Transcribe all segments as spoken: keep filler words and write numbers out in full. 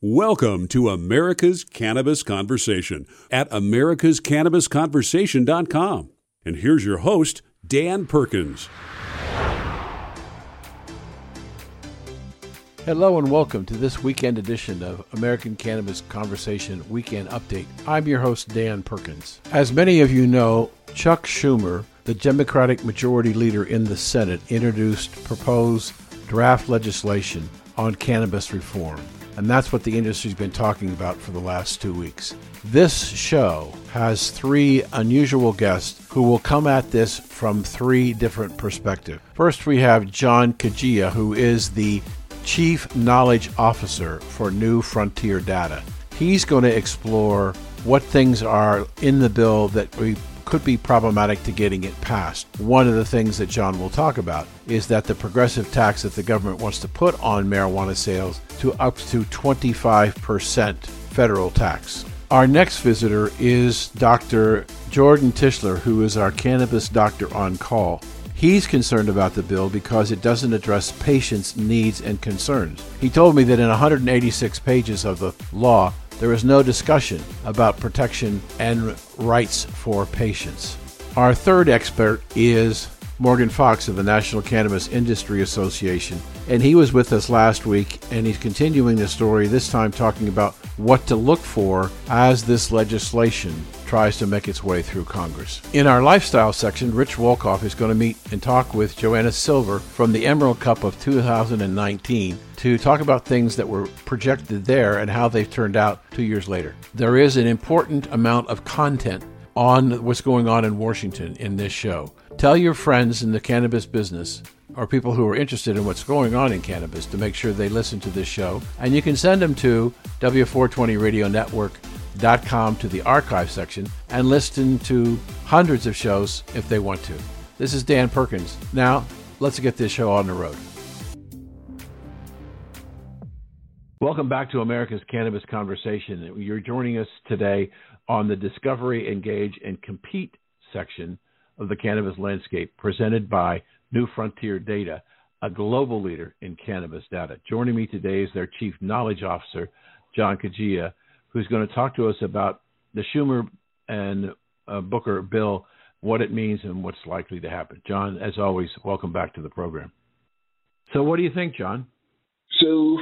Welcome to America's Cannabis Conversation at americas cannabis conversation dot com. And here's your host, Dan Perkins. Hello and welcome to this weekend edition of American Cannabis Conversation Weekend Update. I'm your host, Dan Perkins. As many of you know, Chuck Schumer, the Democratic Majority Leader in the Senate, introduced proposed draft legislation on cannabis reform. And that's what the industry's been talking about for the last two weeks. This show has three unusual guests who will come at this from three different perspectives. First, we have John Kajiya, who is the Chief Knowledge Officer for New Frontier Data. He's going to explore what things are in the bill that we could be problematic to getting it passed. One of the things that John will talk about is that the progressive tax that the government wants to put on marijuana sales to up to twenty-five percent federal tax. Our next visitor is Doctor Jordan Tischler, who is our cannabis doctor on call. He's concerned about the bill because it doesn't address patients' needs and concerns. He told me that in one hundred eighty-six pages of the law, there is no discussion about protection and rights for patients. Our third expert is Morgan Fox of the National Cannabis Industry Association, and he was with us last week, and he's continuing the story, this time talking about what to look for as this legislation tries to make its way through Congress. In our lifestyle section, Rich Wolkoff is going to meet and talk with Joanna Silver from the Emerald Cup of two thousand nineteen to talk about things that were projected there and how they've turned out two years later. There is an important amount of content on what's going on in Washington in this show. Tell your friends in the cannabis business or people who are interested in what's going on in cannabis to make sure they listen to this show. And you can send them to W four twenty radio network dot com to the archive section and listen to hundreds of shows if they want to. This is Dan Perkins. Now, let's get this show on the road. Welcome back to America's Cannabis Conversation. You're joining us today on the Discovery, Engage, and Compete section of the cannabis landscape, presented by New Frontier Data, a global leader in cannabis data. Joining me today is their Chief Knowledge Officer, John Kajiya, who's going to talk to us about the Schumer and uh, Booker bill, what it means and what's likely to happen. John, as always, welcome back to the program. So what do you think, John? So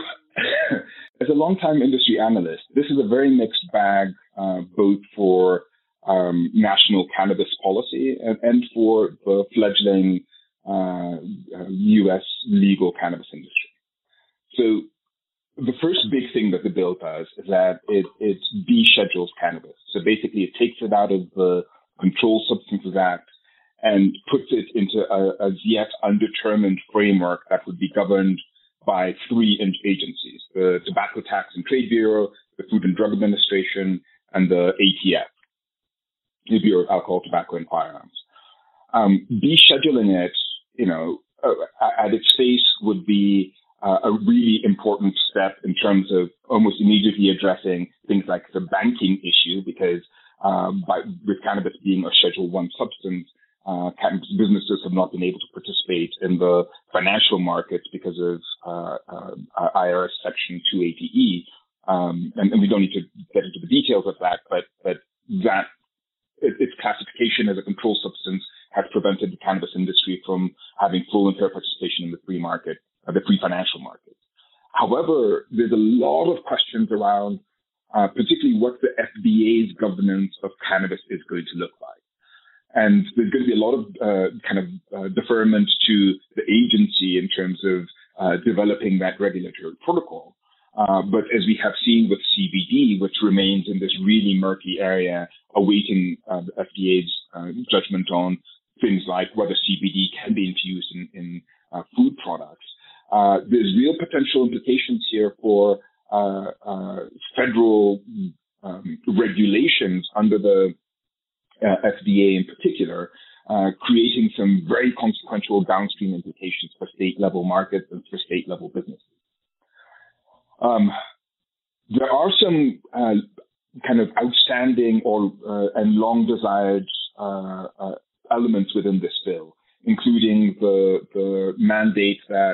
as a longtime industry analyst, this is a very mixed bag, uh, both for um, national cannabis policy and, and for the fledgling uh, U S legal cannabis industry. So the first big thing that the bill does is that it, it deschedules cannabis. So basically it takes it out of the Controlled Substances Act and puts it into a, a yet undetermined framework that would be governed by three agencies: the Tobacco Tax and Trade Bureau, the Food and Drug Administration, and the A T F, the Bureau of Alcohol, Tobacco, and Firearms. Um, descheduling it, you know, uh, at its face would be uh, a really important step in terms of almost immediately addressing things like the banking issue, because um, by, with cannabis being a Schedule One substance, Uh, cannabis businesses have not been able to participate in the financial markets because of uh, uh, I R S Section two eighty E. Um, and, and we don't need to get into the details of that, but, but that it, its classification as a controlled substance has prevented the cannabis industry from having full and fair participation in the free market, uh, the free financial market. However, there's a lot of questions around uh, particularly what the F D A's governance of cannabis is going to look like. And there's going to be a lot of uh, kind of uh, deferment to the agency in terms of uh, developing that regulatory protocol. Uh, but as we have seen with C B D, which remains in this really murky area, awaiting uh, the F D A's uh, judgment on things like whether C B D can be infused in, in uh, food products, uh, there's real potential implications here for uh, uh, federal um, regulations under the Uh, F D A in particular, uh, creating some very consequential downstream implications for state-level markets and for state-level businesses. Um, there are some uh, kind of outstanding or uh, and long-desired uh, uh, elements within this bill, including the, the mandate that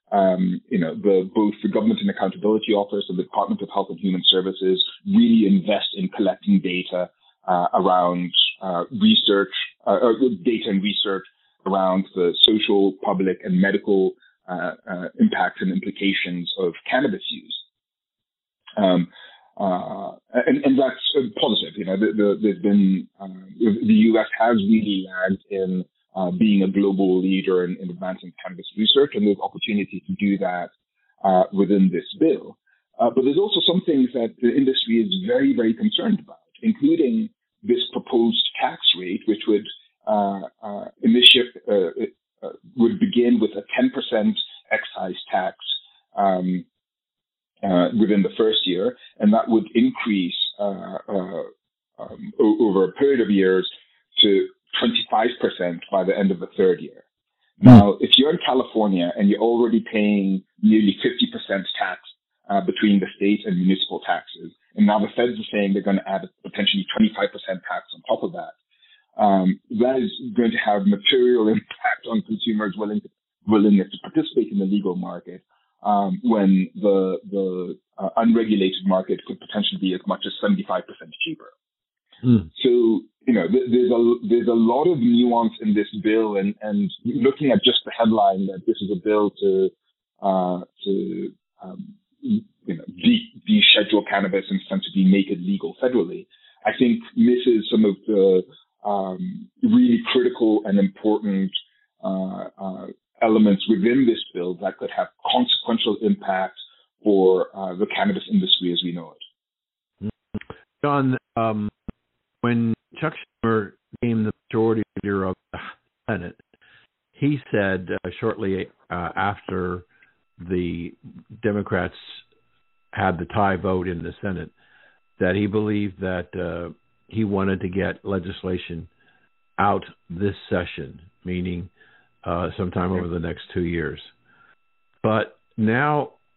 um, you know, the, both the Government and Accountability Office and the Department of Health and Human Services really invest in collecting data uh, around uh, research, uh, or data and research around the social, public, and medical uh, uh, impacts and implications of cannabis use. Um, uh, and, and that's positive. You know, the, the, there's been uh, the U S has really lagged in uh, being a global leader in, in advancing cannabis research, and there's opportunity to do that uh, within this bill. Uh, but there's also some things that the industry is very, very concerned about, including this proposed tax rate, which would uh, uh, initiate uh, uh, would begin with a ten percent excise tax. Um, Uh, within the first year, and that would increase uh, uh, um, o- over a period of years to twenty-five percent by the end of the third year. Now, if you're in California and you're already paying nearly fifty percent tax uh, between the state and municipal taxes, and now the feds are saying they're going to add a potentially twenty-five percent tax on top of that, um, that is going to have material impact on consumers' willing to, willingness to participate in the legal market. Um, when the the uh, unregulated market could potentially be as much as seventy-five percent cheaper. Mm. So, you know, th- there's a there's a lot of nuance in this bill, and, and looking at just the headline that this is a bill to uh, to um, you know de- deschedule cannabis and ostensibly make it legal federally, I think misses some of the um, really critical and important uh, uh, elements within this bill that could have consequential impact for uh, the cannabis industry as we know it. John, um, when Chuck Schumer became the majority leader of the Senate, he said uh, shortly uh, after the Democrats had the tie vote in the Senate that he believed that uh, he wanted to get legislation out this session, meaning Uh, sometime over the next two years. But now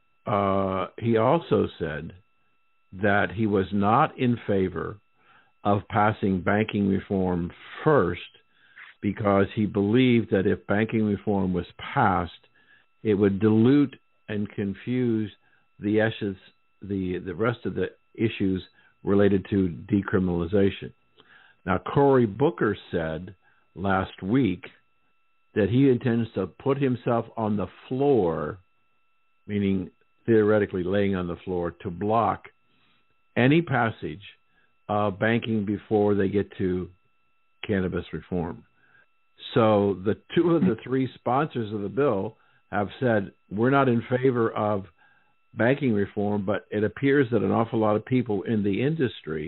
uh, he also said that he was not in favor of passing banking reform first because he believed that if banking reform was passed, it would dilute and confuse the issues, the, the rest of the issues related to decriminalization. Now, Cory Booker said last week that he intends to put himself on the floor, meaning theoretically laying on the floor, to block any passage of banking before they get to cannabis reform. So the two of the three sponsors of the bill have said, we're not in favor of banking reform, but it appears that an awful lot of people in the industry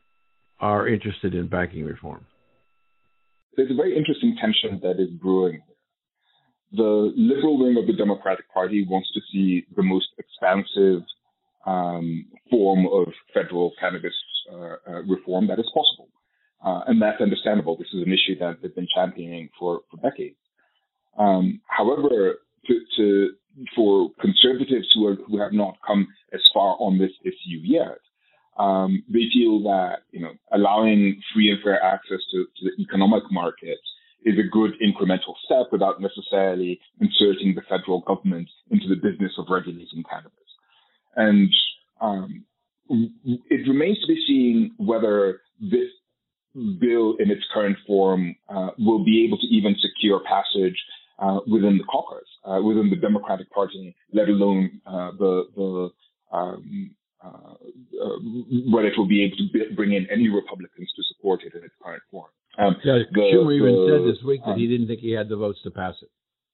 are interested in banking reform. There's a very interesting tension that is brewing here. The liberal wing of the Democratic Party wants to see the most expansive um, form of federal cannabis uh, uh, reform that is possible. Uh, and that's understandable. This is an issue that they've been championing for, for decades. Um, however, to, to, for conservatives who, are, who have not come as far on this issue yet, Um, they feel that, you know, allowing free and fair access to, to the economic market is a good incremental step without necessarily inserting the federal government into the business of regulating cannabis. And um, it remains to be seen whether this bill in its current form uh, will be able to even secure passage uh, within the caucus, uh, within the Democratic Party, let alone uh, the, the um, Uh, uh, whether it will be able to b- bring in any Republicans to support it in its current form. Um, yeah, the, Schumer even the, said this week that um, he didn't think he had the votes to pass it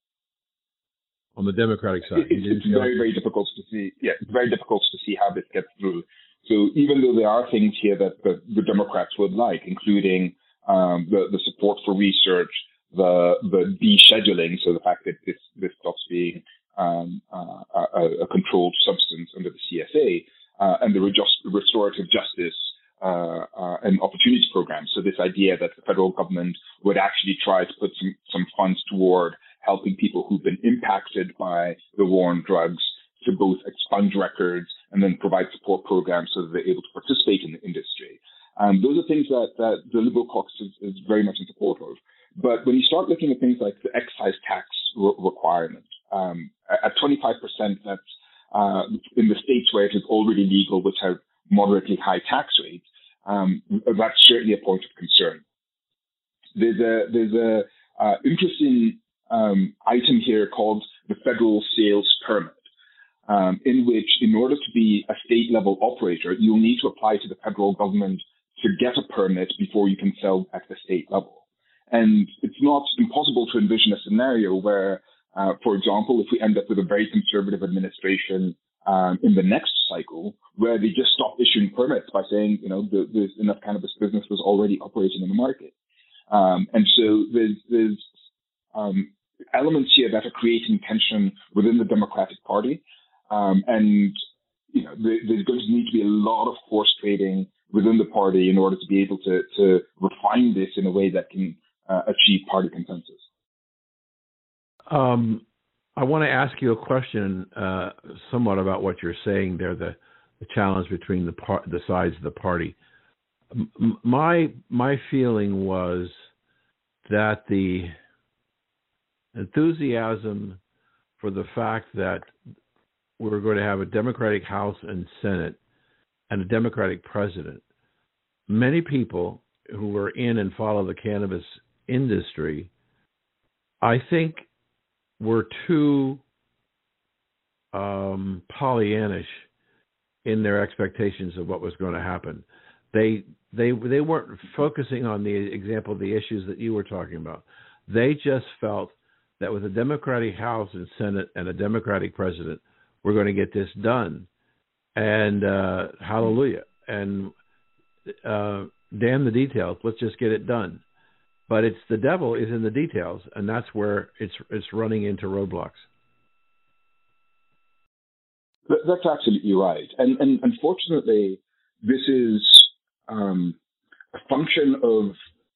on the Democratic side. It, it's very, very difficult to see. Yeah, it's very difficult to see how this gets through. So even though there are things here that the, the Democrats would like, including um, the, the support for research, the the descheduling, so the fact that this this stops being um, uh, a, a controlled substance under the C S A. Uh, and the restorative justice uh, uh, and opportunity program. So this idea that the federal government would actually try to put some, some funds toward helping people who've been impacted by the war on drugs to both expunge records and then provide support programs so that they're able to participate in the industry. Um, those are things that, that the Liberal caucus is, is very much in support of. But when you start looking at things like the excise tax re- requirement, um, At twenty-five percent, that's uh, in the states where it is already legal, which have moderately high tax rates. Um, that's certainly a point of concern. There's a there's a uh, interesting um, item here called the federal sales permit, um, in which, in order to be a state level operator, you'll need to apply to the federal government to get a permit before you can sell at the state level. And it's not impossible to envision a scenario where, uh, for example, if we end up with a very conservative administration um, in the next cycle, where they just stop issuing permits by saying, you know, the, there's enough cannabis businesses already operating in the market. Um, and so there's, there's um, elements here that are creating tension within the Democratic Party. Um, and, you know, there, there's going to need to be a lot of horse trading within the party in order to be able to, to refine this in a way that can uh, achieve party consensus. Um, I want to ask you a question uh, somewhat about what you're saying there, the, the challenge between the, par- the sides of the party. My my feeling was that the enthusiasm for the fact that we were going to have a Democratic House and Senate and a Democratic president, many people who were in and follow the cannabis industry, I think, were too um, Pollyannish in their expectations of what was going to happen. They they they weren't focusing on the example of the issues that you were talking about. They just felt that with a Democratic House and Senate and a Democratic president, we're going to get this done. And uh, hallelujah. And uh, damn the details. Let's just get it done. But it's the devil is in the details, and that's where it's it's running into roadblocks. That's absolutely right. And, and unfortunately, this is um, a function of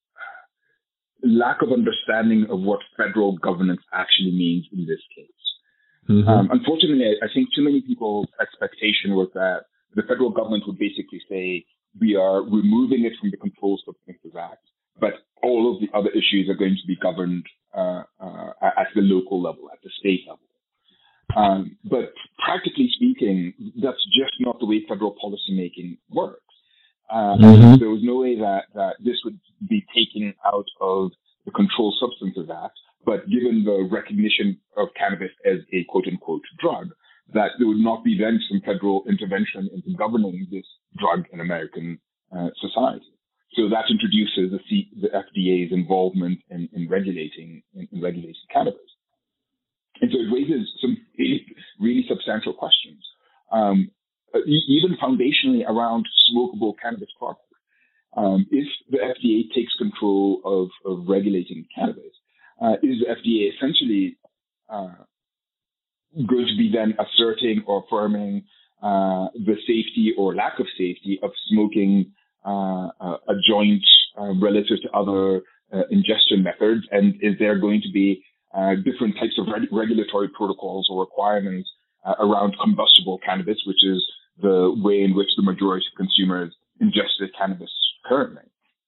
lack of understanding of what federal governance actually means in this case. Mm-hmm. Um, unfortunately, I think too many people's expectation was that the federal government would basically say, we are removing it from the Controlled Substances Act, but all of the other issues are going to be governed uh, uh, at the local level, at the state level. Um, but practically speaking, that's just not the way federal policymaking works. Uh, mm-hmm. There was no way that, that this would be taken out of the Controlled Substances Act, but given the recognition of cannabis as a quote-unquote drug, that there would not be then some federal intervention into governing this drug in American uh, society. So that introduces the, C, the F D A's involvement in, in regulating in, in regulating cannabis. And so it raises some really, really substantial questions, um, even foundationally around smokable cannabis products. Um, if the F D A takes control of, of regulating cannabis, uh, is the F D A essentially uh, going to be then asserting or affirming uh, the safety or lack of safety of smoking uh, a joint uh, relative to other uh, ingestion methods? And is there going to be uh, different types of reg- regulatory protocols or requirements uh, around combustible cannabis, which is the way in which the majority of consumers ingested cannabis currently?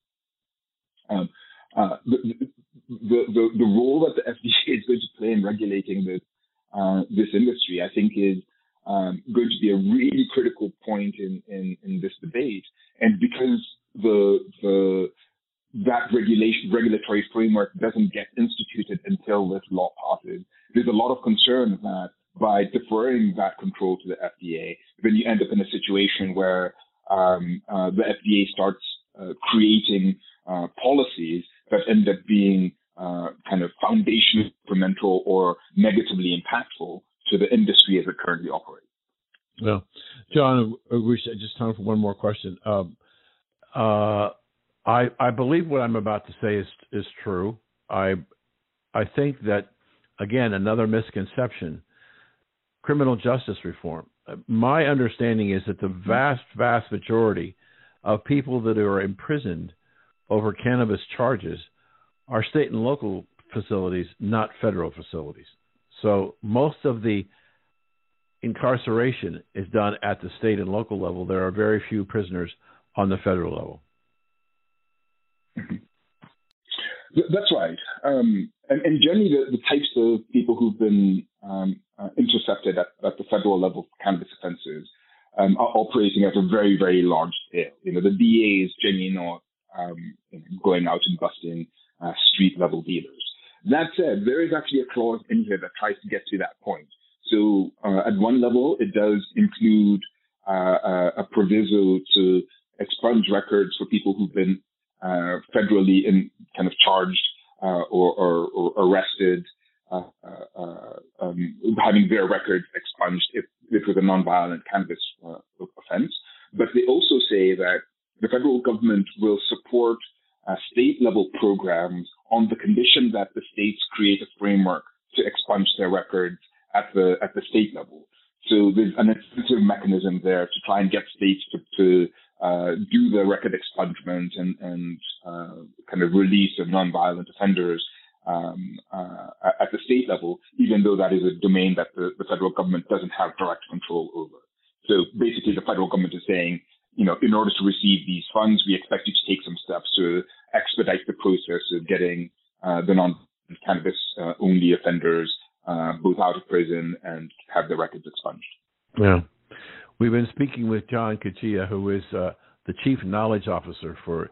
Um, uh, the, the, the, the role that the F D A is going to play in regulating this, uh, this industry, I think, is um, going to be a really critical point in, in, in this debate. And because the the that regulation regulatory framework doesn't get instituted until this law passes, there's a lot of concern that by deferring that control to the F D A, then you end up in a situation where um, uh, the F D A starts uh, creating uh, policies that end up being uh, kind of foundational, incremental, or negatively impactful to the industry as it currently operates. Well, John, we should just time for one more question. Um, uh, I, I believe what I'm about to say is is true. I I think that, again, another misconception, criminal justice reform. My understanding is that the vast, vast majority of people that are imprisoned over cannabis charges are state and local facilities, not federal facilities. So most of the incarceration is done at the state and local level. There are very few prisoners on the federal level. That's right. Um, and, and generally, the, the types of people who've been um, uh, intercepted at, at the federal level for cannabis offenses um, are operating at a very, very large scale. You know, the D A is generally not um, you know, going out and busting uh, street-level dealers. That said, there is actually a clause in here that tries to get to that point. So uh, at one level, it does include uh, a, a proviso to expunge records for people who've been uh, federally in kind of charged uh, or, or, or arrested, uh, uh, uh, um, having their records expunged if it was a nonviolent cannabis uh, offense. But they also say that the federal government will support uh, state-level programs on the condition that the states create a framework to expunge their records at the at the state level. So there's an incentive mechanism there to try and get states to, to uh, do the record expungement and, and uh, kind of release of nonviolent offenders um, uh, at the state level, even though that is a domain that the, the federal government doesn't have direct control over. So basically the federal government is saying, you know, in order to receive these funds, we expect you to take some steps to expedite the process of getting uh, the non-cannabis uh, only offenders uh, both out of prison and have their records expunged. Yeah. We've been speaking with John Cuccia, who is uh, the Chief Knowledge Officer for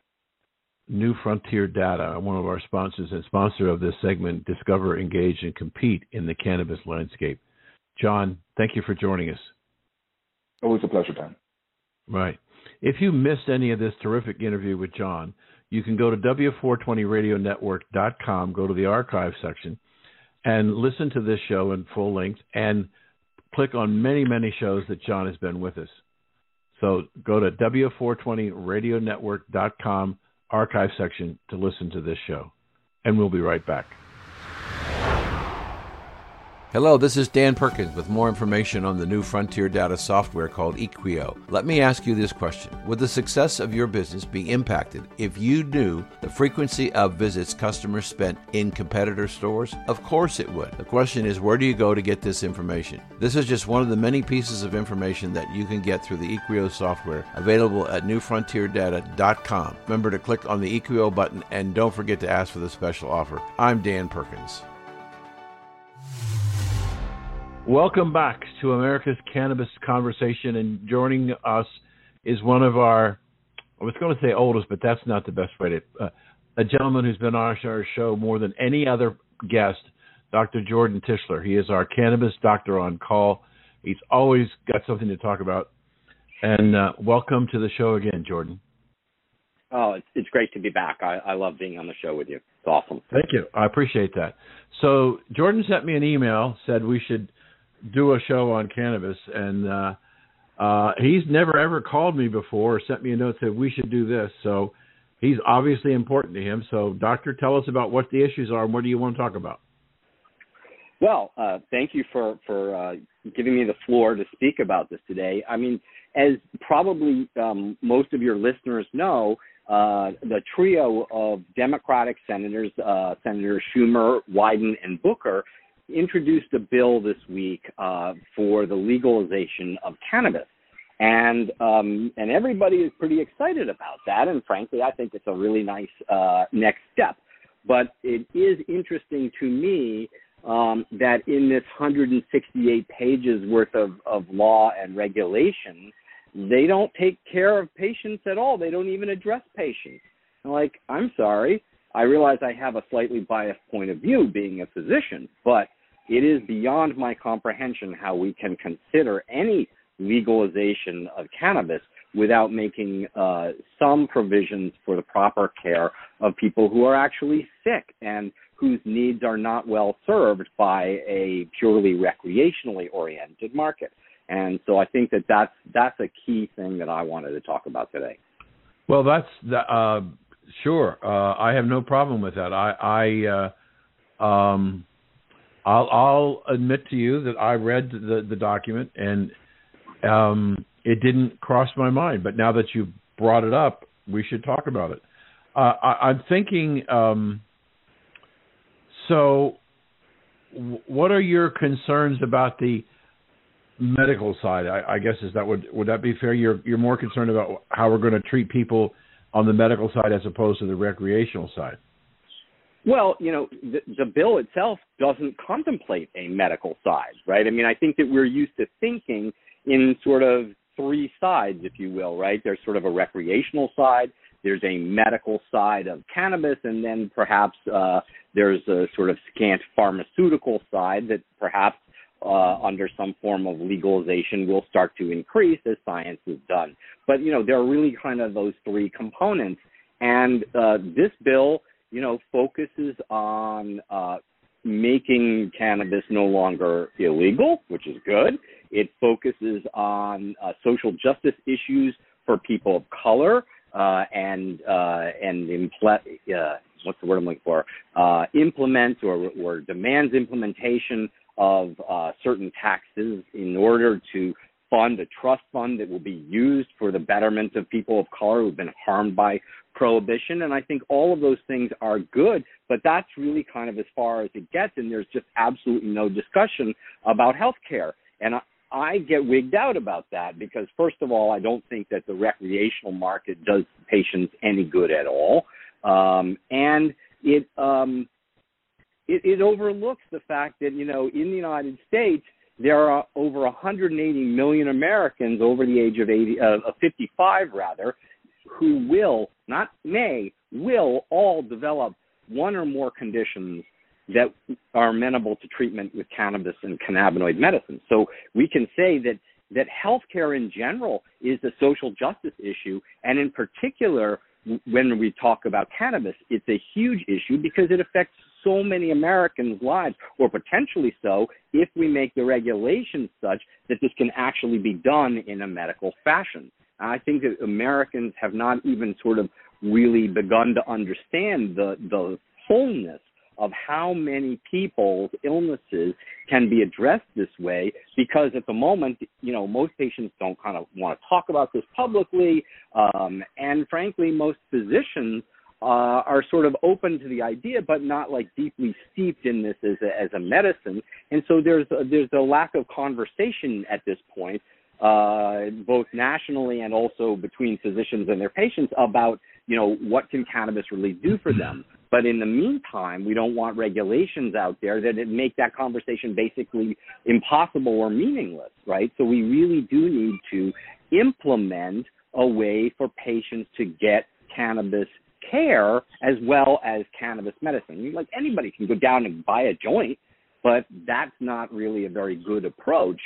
New Frontier Data, one of our sponsors and sponsor of this segment, Discover, Engage, and Compete in the Cannabis Landscape. John, thank you for joining us. Always a pleasure, Dan. Right. If you missed any of this terrific interview with John, you can go to W four twenty radio network dot com, go to the archive section, and listen to this show in full length and click on many, many shows that John has been with us. So go to W four twenty radio network dot com archive section to listen to this show. And we'll be right back. Hello, this is Dan Perkins with more information on the New Frontier Data software called Equio. Let me ask you this question. Would the success of your business be impacted if you knew the frequency of visits customers spent in competitor stores? Of course it would. The question is, where do you go to get this information? This is just one of the many pieces of information that you can get through the Equio software available at new frontier data dot com. Remember to click on the Equio button and don't forget to ask for the special offer. I'm Dan Perkins. Welcome back to America's Cannabis Conversation, and joining us is one of our, I was going to say oldest, but that's not the best way to, uh, a gentleman who's been on our show more than any other guest, Doctor Jordan Tischler. He is our cannabis doctor on call. He's always got something to talk about. And uh, welcome to the show again, Jordan. Oh, it's, it's great to be back. I, I love being on the show with you. It's awesome. Thank you. I appreciate that. So Jordan sent me an email, said we should do a show on cannabis, and uh, uh, he's never ever called me before or sent me a note that said we should do this. So he's obviously important to him. So, Doctor, tell us about what the issues are and what do you want to talk about? Well, uh, thank you for, for uh, giving me the floor to speak about this today. I mean, as probably um, most of your listeners know, uh, the trio of Democratic senators, uh, Senator Schumer, Wyden, and Booker, introduced a bill this week uh, for the legalization of cannabis. And um, and everybody is pretty excited about that. And frankly, I think it's a really nice uh, next step. But it is interesting to me um, that in this one hundred sixty-eight pages worth of, of law and regulation, they don't take care of patients at all. They don't even address patients. Like, I'm sorry. I realize I have a slightly biased point of view being a physician, but it is beyond my comprehension how we can consider any legalization of cannabis without making uh, some provisions for the proper care of people who are actually sick and whose needs are not well served by a purely recreationally oriented market. And so I think that that's, that's a key thing that I wanted to talk about today. Well, that's the, uh, sure. Uh, I have no problem with that. I, I uh, um, I'll, I'll admit to you that I read the, the document and um, it didn't cross my mind. But now that you brought it up, we should talk about it. Uh, I, I'm thinking, um, so w- what are your concerns about the medical side? I, I guess is that would would that be fair? You're you're more concerned about how we're going to treat people on the medical side as opposed to the recreational side. Well, you know, the, the bill itself doesn't contemplate a medical side, right? I mean, I think that we're used to thinking in sort of three sides, if you will, right? There's sort of a recreational side, there's a medical side of cannabis, and then perhaps uh, there's a sort of scant pharmaceutical side that perhaps uh, under some form of legalization will start to increase as science is done. But, you know, there are really kind of those three components. And uh, this bill, you know, focuses on uh, making cannabis no longer illegal, which is good. It focuses on uh, social justice issues for people of color uh, and uh, and impl- uh, what's the word I'm looking for? Uh, implements or, or demands implementation of uh, certain taxes in order to fund a trust fund that will be used for the betterment of people of color who've been harmed by prohibition. And I think all of those things are good, but that's really kind of as far as it gets, and there's just absolutely no discussion about health care. And I, I get wigged out about that because, first of all, I don't think that the recreational market does patients any good at all. Um, and it, um, it it overlooks the fact that, you know, in the United States, there are over one hundred eighty million Americans over the age of eighty, uh, fifty-five, rather, who will, not may, will all develop one or more conditions that are amenable to treatment with cannabis and cannabinoid medicine. So we can say that, that healthcare in general is a social justice issue, and in particular, when we talk about cannabis, it's a huge issue because it affects so many Americans' lives, or potentially so, if we make the regulations such that this can actually be done in a medical fashion. I think that Americans have not even sort of really begun to understand the, the wholeness of how many people's illnesses can be addressed this way, because at the moment, you know, most patients don't kind of want to talk about this publicly, um, and frankly, most physicians uh, are sort of open to the idea, but not like deeply steeped in this as a, as a medicine, and so there's a, there's a lack of conversation at this point, uh, both nationally and also between physicians and their patients about, you know, what can cannabis really do for them. But in the meantime, we don't want regulations out there that make that conversation basically impossible or meaningless, right? So we really do need to implement a way for patients to get cannabis care as well as cannabis medicine. Like, anybody can go down and buy a joint, but that's not really a very good approach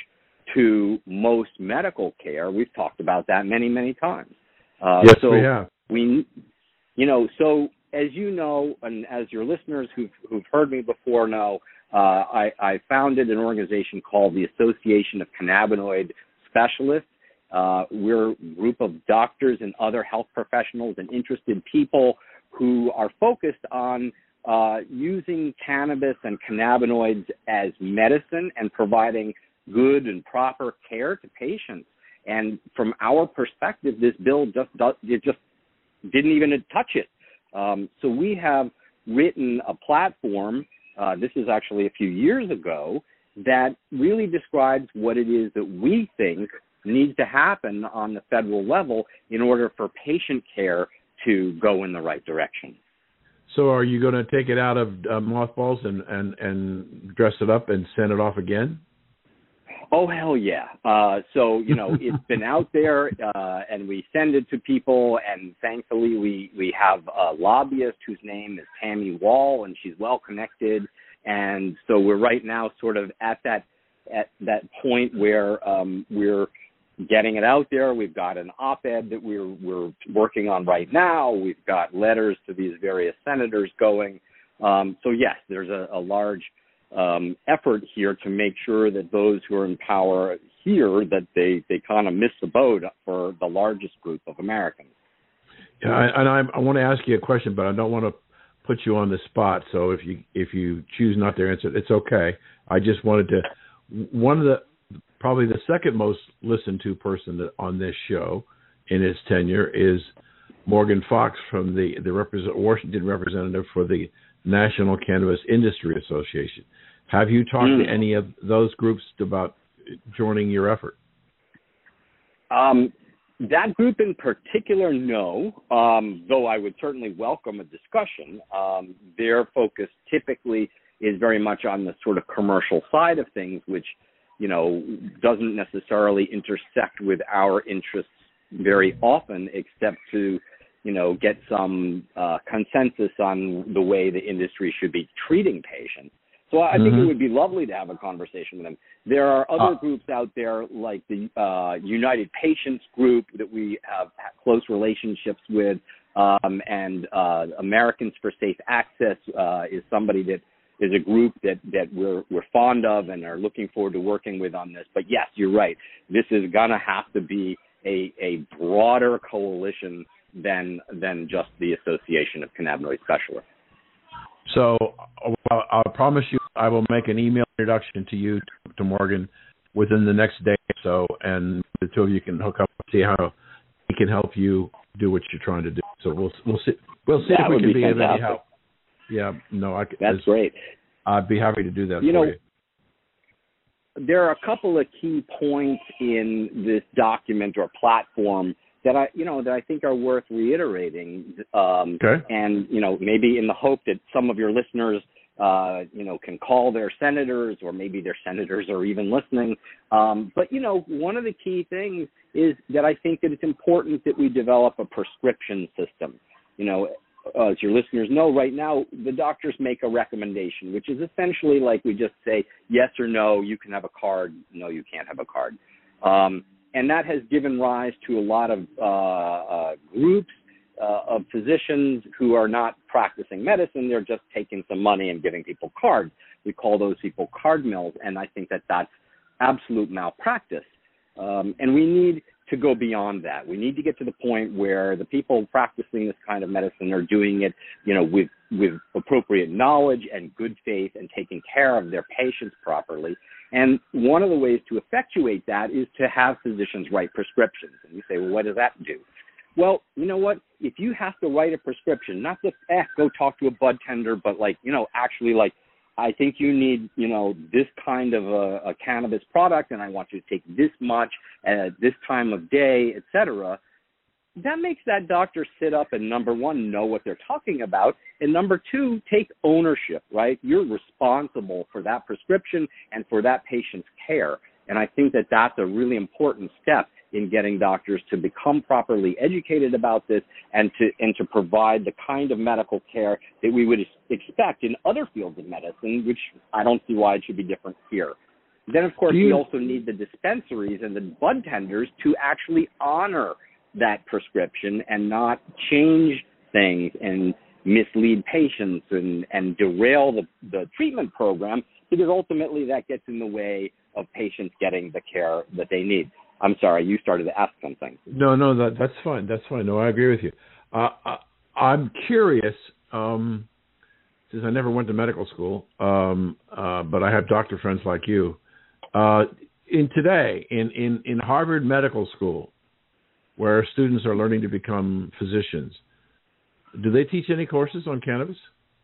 to most medical care. We've talked about that many, many times. Uh, yes, so we have. We, you know, so as you know, and as your listeners who've, who've heard me before know, uh, I, I founded an organization called the Association of Cannabinoid Specialists. Uh, we're a group of doctors and other health professionals and interested people who are focused on uh, using cannabis and cannabinoids as medicine and providing good and proper care to patients. And from our perspective, this bill just does, it just didn't even touch it. Um, so we have written a platform, uh, this is actually a few years ago, that really describes what it is that we think needs to happen on the federal level in order for patient care to go in the right direction. So are you going to take it out of uh, mothballs and, and, and dress it up and send it off again? Oh, hell yeah. Uh, so, you know, it's been out there, uh, and we send it to people, and thankfully we, we have a lobbyist whose name is Tammy Wall, and she's well connected, and so we're right now sort of at that at that point where um, we're getting it out there. We've got an op-ed that we're, we're working on right now. We've got letters to these various senators going. Um, so, yes, there's a, a large Um, effort here to make sure that those who are in power here, that they, they kind of miss the boat for the largest group of Americans. Yeah, I, and I, I want to ask you a question, but I don't want to put you on the spot. So if you if you choose not to answer, it's okay. I just wanted to. One of the probably the second most listened to person that, on this show in his tenure is Morgan Fox from the the represent, Washington representative for the National Cannabis Industry Association. Have you talked mm. to any of those groups about joining your effort? Um, that group in particular, no, um, though I would certainly welcome a discussion. Um, their focus typically is very much on the sort of commercial side of things, which, you know, doesn't necessarily intersect with our interests very often, except to, you know, get some uh, consensus on the way the industry should be treating patients. So I mm-hmm. think it would be lovely to have a conversation with them. There are other uh, groups out there like the uh, United Patients Group that we have close relationships with, um, and uh, Americans for Safe Access uh, is somebody that is a group that, that we're, we're fond of and are looking forward to working with on this. But yes, you're right. This is going to have to be a, a broader coalition than than just the Association of Cannabinoid Specialists. So I'll, I'll promise you I will make an email introduction to you, to Morgan, within the next day or so, and the two of you can hook up and see how he can help you do what you're trying to do. So we'll we'll see we'll see that if we can be be fantastic. of any help. Yeah, no, I, that's great. I'd be happy to do that you for know, you. There are a couple of key points in this document or platform that I, you know, that I think are worth reiterating, um, okay. and, you know, maybe in the hope that some of your listeners, uh, you know, can call their senators, or maybe their senators are even listening. Um, but, you know, one of the key things is that I think that it's important that we develop a prescription system. You know, uh, as your listeners know, right now, the doctors make a recommendation, which is essentially like we just say, yes or no, you can have a card, no, you can't have a card. Um, And that has given rise to a lot of uh, uh, groups uh, of physicians who are not practicing medicine. They're just taking some money and giving people cards. We call those people card mills, and I think that that's absolute malpractice. Um, and we need to go beyond that. We need to get to the point where the people practicing this kind of medicine are doing it, you know, with with appropriate knowledge and good faith and taking care of their patients properly. And one of the ways to effectuate that is to have physicians write prescriptions. And you say, well, what does that do? Well, you know what? If you have to write a prescription, not just, eh, go talk to a bud tender, but like, you know, actually like, I think you need, you know, this kind of a, a cannabis product, and I want you to take this much at this time of day, et cetera. That makes that doctor sit up and, number one, know what they're talking about, and number two, take ownership, right? You're responsible for that prescription and for that patient's care. And I think that that's a really important step in getting doctors to become properly educated about this and to and to provide the kind of medical care that we would expect in other fields of medicine, which I don't see why it should be different here. Then, of course, you- we also need the dispensaries and the bud tenders to actually honor that prescription and not change things and mislead patients and, and derail the, the treatment program, because ultimately that gets in the way of patients getting the care that they need. I'm sorry, you started to ask something. No, no, that, that's fine. That's fine. No, I agree with you. Uh, I, I'm curious, um, since I never went to medical school, um, uh, but I have doctor friends like you. Uh, in today, in, in, in Harvard Medical School, where students are learning to become physicians, do they teach any courses on cannabis?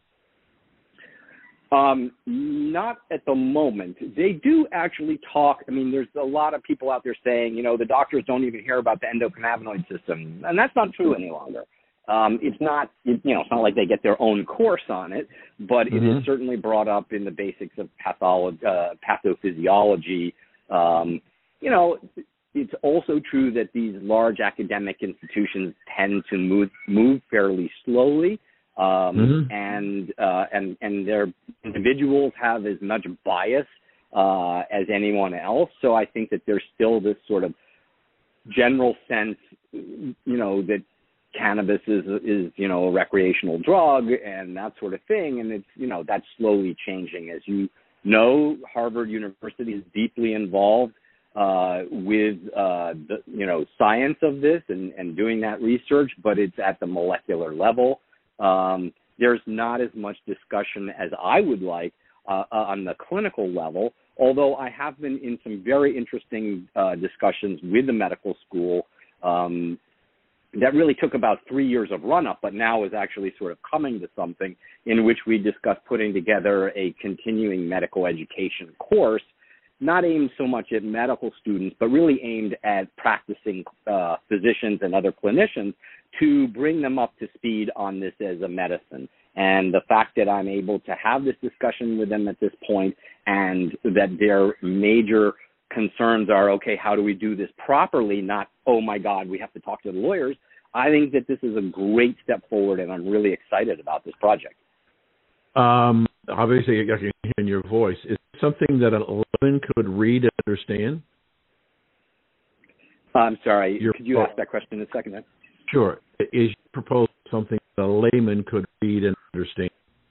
Um, not at the moment. They do actually talk. I mean, there's a lot of people out there saying, you know, the doctors don't even hear about the endocannabinoid system, and that's not true any longer. Um, it's not, it, you know, it's not like they get their own course on it, but mm-hmm. it is certainly brought up in the basics of pathology, uh, pathophysiology. Um, you know, it's also true that these large academic institutions tend to move move fairly slowly. Um, mm-hmm. and, uh, and, and their individuals have as much bias, uh, as anyone else. So I think that there's still this sort of general sense, you know, that cannabis is, is, you know, a recreational drug and that sort of thing. And it's, you know, that's slowly changing. As you know, Harvard University is deeply involved, uh, with, uh, the, you know, science of this and, and doing that research, but it's at the molecular level. Um, there's not as much discussion as I would like uh, uh, on the clinical level, although I have been in some very interesting uh, discussions with the medical school um, that really took about three years of run-up, but now is actually sort of coming to something in which we discussed putting together a continuing medical education course not aimed so much at medical students, but really aimed at practicing uh, physicians and other clinicians to bring them up to speed on this as a medicine. And the fact that I'm able to have this discussion with them at this point, and that their major concerns are, okay, how do we do this properly? Not, oh my God, we have to talk to the lawyers. I think that this is a great step forward, and I'm really excited about this project. Um, obviously, I can hear in your voice. Is it something that a layman could read and understand? I'm sorry. Your, could you ask that question in a second? Sure. Is your proposal something that a layman could read and understand?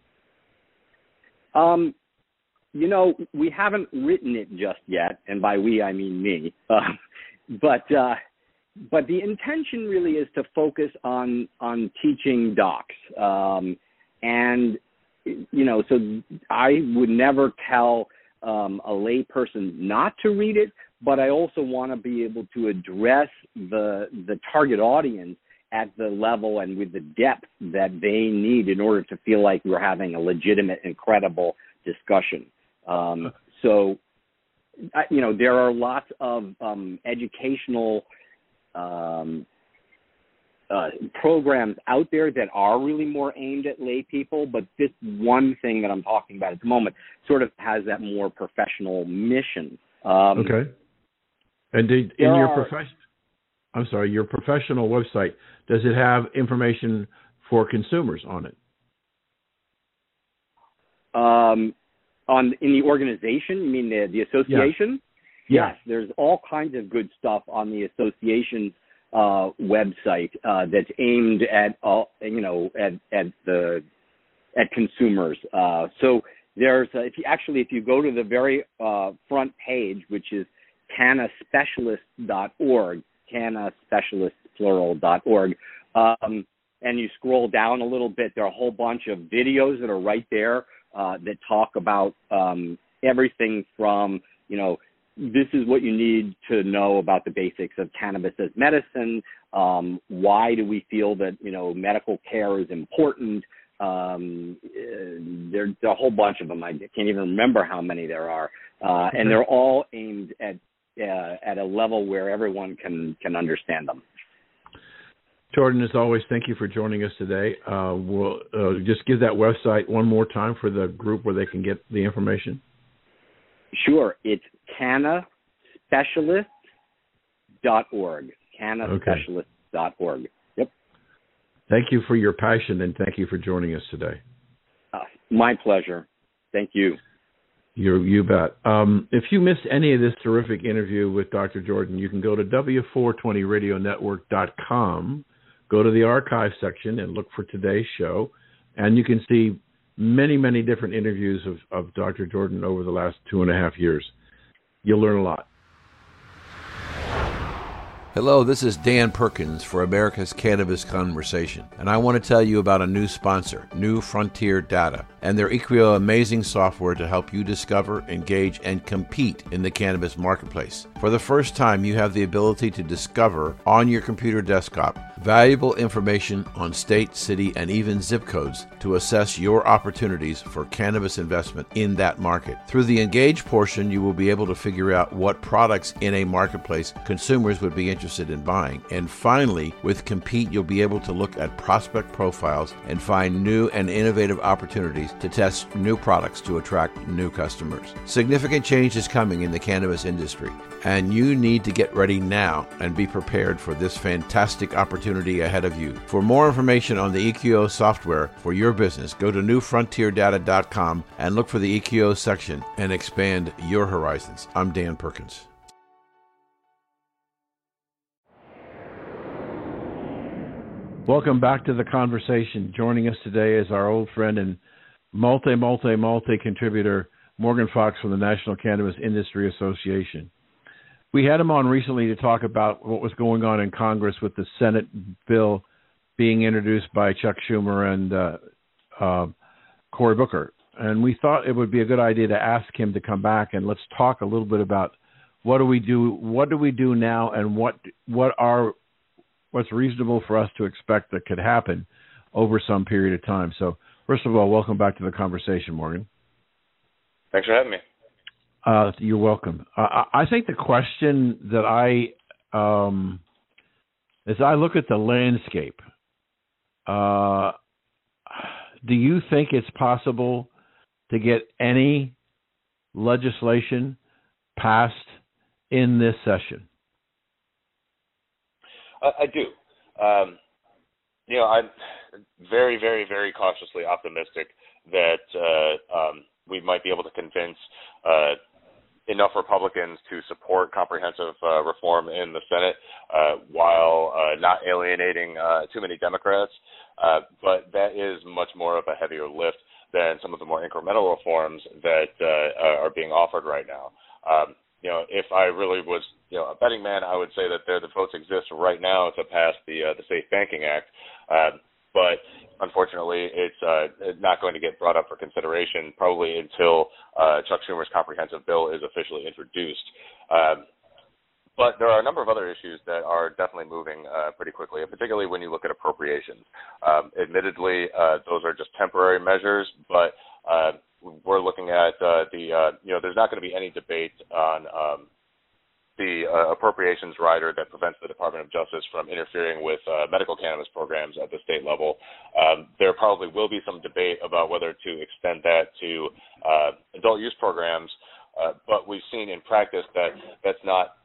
Um, you know, we haven't written it just yet, and by we I mean me. Uh, but uh, but the intention really is to focus on on teaching docs, um, and you know, so I would never tell um, a lay person not to read it, but I also want to be able to address the the target audience at the level and with the depth that they need in order to feel like we're having a legitimate and credible discussion. Um, so, you know, there are lots of um, educational um, uh, programs out there that are really more aimed at lay people, but this one thing that I'm talking about at the moment sort of has that more professional mission. Um, okay. And did, in your are, profession, I'm sorry, your professional website, does it have information for consumers on it? Um, on in the organization, you mean the, the association? Yeah. Yes, there's all kinds of good stuff on the association's uh, website uh, that's aimed at all, you know, at at the at consumers. Uh, so there's uh, if you actually if you go to the very uh, front page, which is canna specialist dot org, canna specialist plural dot org, um, and you scroll down a little bit, there are a whole bunch of videos that are right there uh, that talk about um, everything from, you know, this is what you need to know about the basics of cannabis as medicine. Um, why do we feel that, you know, medical care is important? Um, there, there are a whole bunch of them. I can't even remember how many there are. Uh, and they're all aimed at uh, at a level where everyone can, can understand them. Jordan, as always, thank you for joining us today. Uh, we'll uh, just give that website one more time for the group where they can get the information. Sure. It's canna specialist dot org. canna specialist dot org. Yep. Thank you for your passion, and thank you for joining us today. Uh, my pleasure. Thank you. You, you bet. Um, if you missed any of this terrific interview with Doctor Jordan, you can go to W four twenty radio network dot com, go to the archive section, and look for today's show, and you can see many, many different interviews of, of Doctor Jordan over the last two and a half years. You'll learn a lot. Hello, this is Dan Perkins for America's Cannabis Conversation, and I want to tell you about a new sponsor, New Frontier Data, and their Equio amazing software to help you discover, engage, and compete in the cannabis marketplace. For the first time, you have the ability to discover on your computer desktop valuable information on state, city, and even zip codes to assess your opportunities for cannabis investment in that market. Through the Engage portion, you will be able to figure out what products in a marketplace consumers would be interested in buying. And finally, with Compete, you'll be able to look at prospect profiles and find new and innovative opportunities to test new products to attract new customers. Significant change is coming in the cannabis industry, and you need to get ready now and be prepared for this fantastic opportunity ahead of you. For more information on the E Q O software for your business, go to new frontier data dot com and look for the E Q O section and expand your horizons. I'm Dan Perkins. Welcome back to the conversation. Joining us today is our old friend and multi, multi, multi contributor, Morgan Fox from the National Cannabis Industry Association. We had him on recently to talk about what was going on in Congress with the Senate bill being introduced by Chuck Schumer and uh, uh, Cory Booker. And we thought it would be a good idea to ask him to come back and let's talk a little bit about what do we do, what do we do now, and what what are what's reasonable for us to expect that could happen over some period of time. So, first of all, welcome back to the conversation, Morgan. Thanks for having me. Uh, you're welcome. Uh, I think the question that I, um, as I look at the landscape, uh, do you think it's possible to get any legislation passed in this session? I, I do. Um, you know, I'm very, very, very cautiously optimistic that uh, um, we might be able to convince uh, enough Republicans to support comprehensive uh, reform in the Senate uh, while uh, not alienating uh, too many Democrats. Uh, but that is much more of a heavier lift than some of the more incremental reforms that uh, are being offered right now. Um, you know, if I really was, you know, a betting man, I would say that there the votes exist right now to pass the uh, the Safe Banking Act. Uh, but unfortunately, it's uh, not going to get brought up for consideration probably until uh, Chuck Schumer's comprehensive bill is officially introduced. Um, but there are a number of other issues that are definitely moving uh, pretty quickly, particularly when you look at appropriations. Um, admittedly, uh, those are just temporary measures, but uh, we're looking at uh, the, uh, you know, there's not going to be any debate on um, the uh, appropriations rider that prevents the Department of Justice from interfering with uh, medical cannabis programs at the state level. Um, there probably will be some debate about whether to extend that to uh, adult use programs, uh, but we've seen in practice that that's not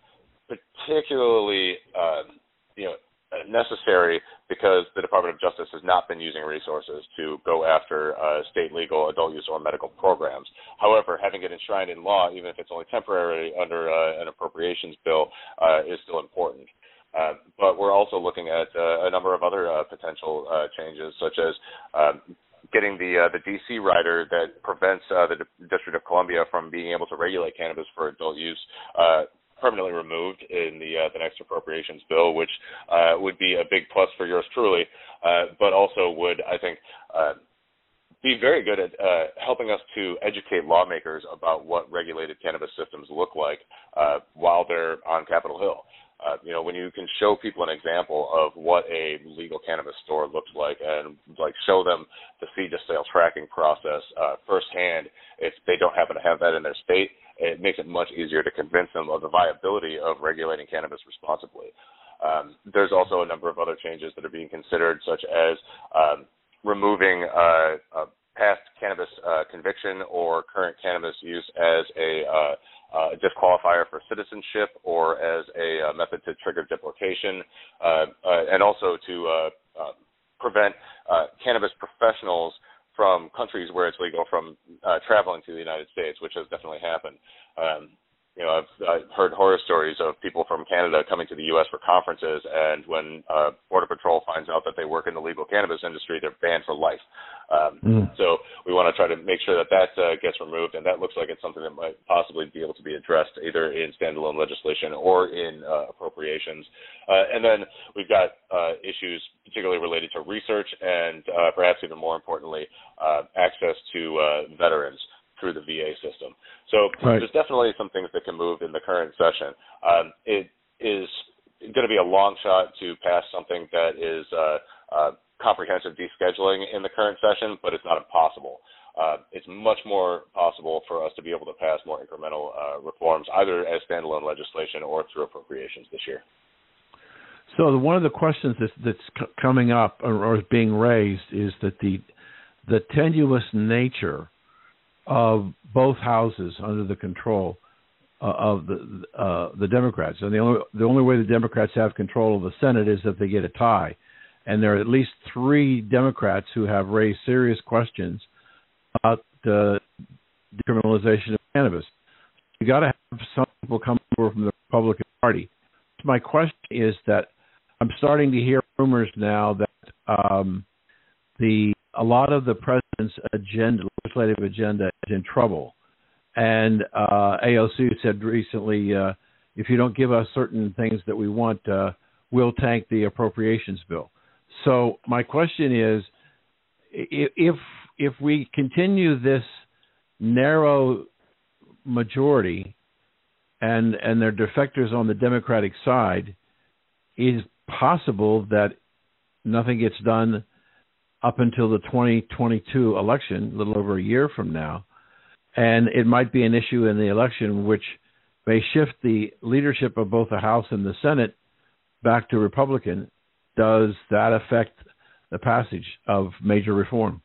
particularly uh, you know, necessary because the Department of Justice has not been using resources to go after uh, state legal adult use or medical programs. However, having it enshrined in law, even if it's only temporary under uh, an appropriations bill, uh, is still important. Uh, but we're also looking at uh, a number of other uh, potential uh, changes, such as um, getting the uh, the D C rider that prevents uh, the D- District of Columbia from being able to regulate cannabis for adult use uh, permanently removed in the uh, the next appropriations bill, which uh, would be a big plus for yours truly, uh, but also would, I think, uh, be very good at uh, helping us to educate lawmakers about what regulated cannabis systems look like uh, while they're on Capitol Hill. Uh, you know, when you can show people an example of what a legal cannabis store looks like and, like, show them the seed-to-sale tracking process uh, firsthand, if they don't happen to have that in their state, it makes it much easier to convince them of the viability of regulating cannabis responsibly. Um, there's also a number of other changes that are being considered, such as um, removing uh, uh, past cannabis uh, conviction or current cannabis use as a uh, uh, disqualifier for citizenship or as a uh, method to trigger deportation, uh, uh, and also to uh, uh, prevent uh, cannabis professionals from countries where it's legal from uh, traveling to the United States, which has definitely happened. Um, you know, I've, I've heard horror stories of people from Canada coming to the U S for conferences, and when uh, Border Patrol finds out that they work in the legal cannabis industry, they're banned for life. Um, mm. So we want to try to make sure that that uh, gets removed, and that looks like it's something that might possibly be able to be addressed either in standalone legislation or in uh, appropriations. Uh, and then we've got uh, issues particularly related to research and uh, perhaps even more importantly, uh, access to uh, veterans through the V A system. So right. There's definitely some things that can move in the current session. Um, it is going to be a long shot to pass something that is uh, uh, comprehensive descheduling in the current session, but it's not impossible. Uh, it's much more possible for us to be able to pass more incremental uh, reforms, either as standalone legislation or through appropriations this year. So the, one of the questions that's, that's c- coming up or, or is being raised is that the the tenuous nature of both houses under the control uh, of the uh, the Democrats, and the only the only way the Democrats have control of the Senate is if they get a tie, and there are at least three Democrats who have raised serious questions about the decriminalization of cannabis. You got to have some people come over from the Republican Party. My question is that I'm starting to hear rumors now that um, the a lot of the president's agenda, legislative agenda, is in trouble. And uh, A O C said recently, uh, if you don't give us certain things that we want, uh, we'll tank the appropriations bill. So my question is, if if we continue this narrow majority and and their defectors on the Democratic side, is possible that nothing gets done up until the twenty twenty-two election, a little over a year from now. and it might be an issue in the election which may shift the leadership of both the House and the Senate back to Republican. Does that affect the passage of major reform?